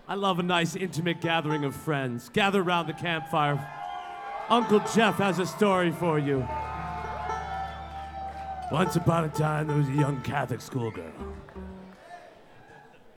I love a nice intimate gathering of friends. Gather around the campfire. Uncle Jeff has a story for you. Once upon a time, there was a young Catholic schoolgirl.